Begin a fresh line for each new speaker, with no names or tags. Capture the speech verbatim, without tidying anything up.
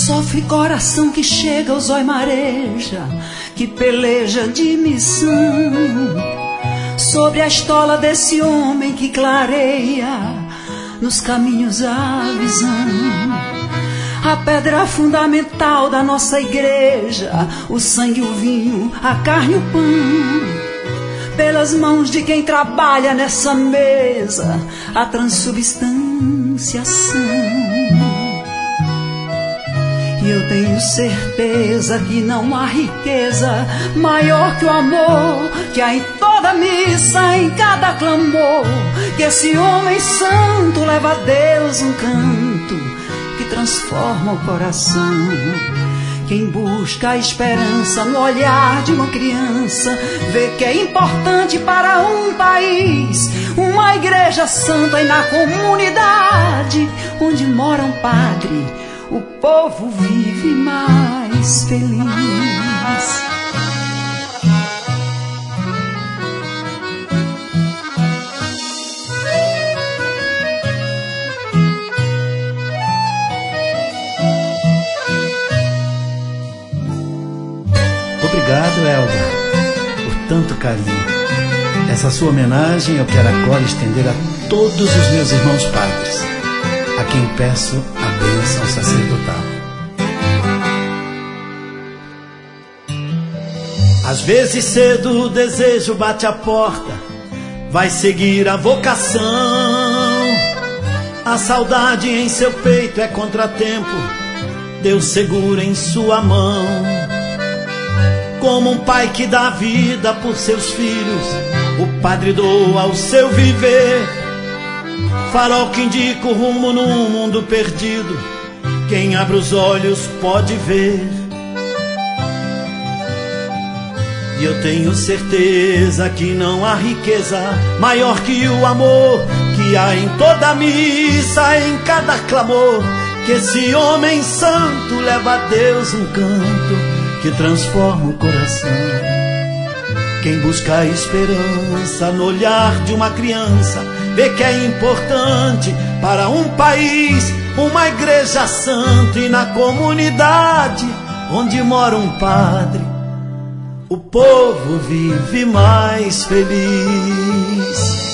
Sofre coração que chega ao zóio mareja, que peleja de missão, sobre a estola desse homem que clareia nos caminhos a visão. A pedra fundamental da nossa igreja, o sangue, o vinho, a carne e o pão, pelas mãos de quem trabalha nessa mesa, a transubstanciação. E eu tenho certeza que não há riqueza maior que o amor que há em toda missa, em cada clamor, que esse homem santo leva a Deus um canto que transforma o coração. Quem busca a esperança no olhar de uma criança vê que é importante para um país uma igreja santa, e na comunidade onde mora um padre o povo vive mais feliz.
Obrigado, Elba, por tanto carinho. Essa sua homenagem eu quero agora estender a todos os meus irmãos padres, a quem peço a bênção sacerdotal. Às vezes cedo o desejo bate a porta, vai seguir a vocação. A saudade em seu peito é contratempo, Deus segura em sua mão. Como um pai que dá vida por seus filhos, o padre doa o seu viver. Farol que indica o rumo num mundo perdido, quem abre os olhos pode ver. E eu tenho certeza que não há riqueza maior que o amor que há em toda missa, em cada clamor, que esse homem santo leva a Deus um canto que transforma o coração. Quem busca a esperança no olhar de uma criança vê que é importante para um país uma igreja santa, e na comunidade onde mora um padre o povo vive mais feliz.